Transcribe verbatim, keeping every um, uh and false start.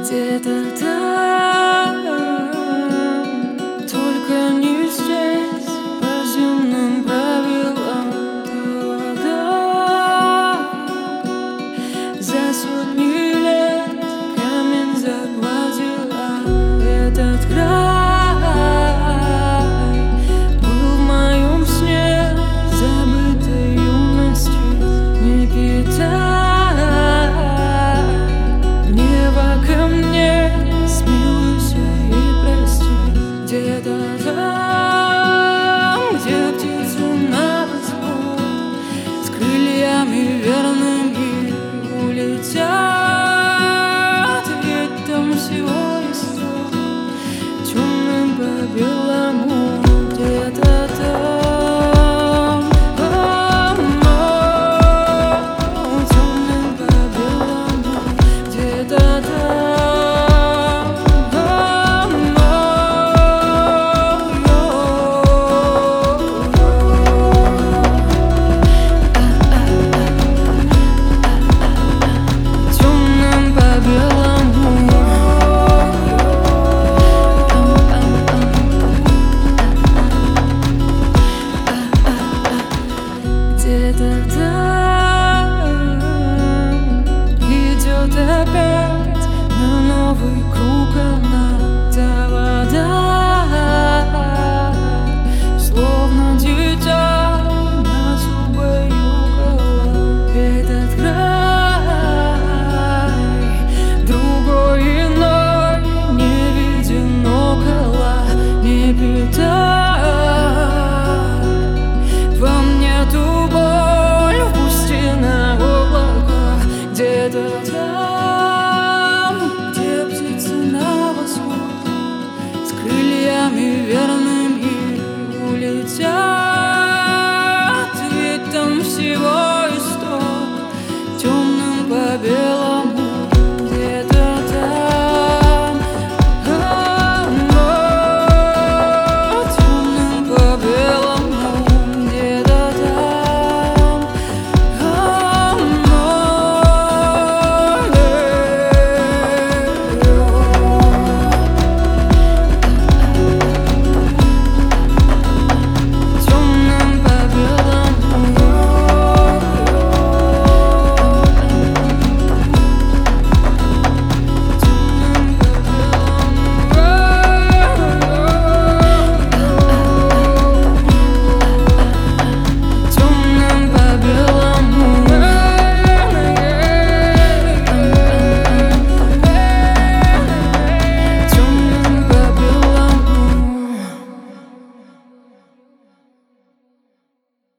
где-то там, только не здесь, по земным правилам. Вода за сотни лет камень загладила. Этот край был в моем сне забытой юности. Не питай гнева ко мне, смилуйся и прости. Где-то там, где птицы на восход с крыльями верными улетят, ведь там всего есть темным по белому. Где-то там, темным по белому. Где-то там, темным по белому. Где-то там идет опять на новый круг она, та вода, словно дитя на зубою кола. Этот край другой иной не виден около. Не питай во мне ту боль, впусти на облака. Где-то там, где птицы на восход с крыльями верно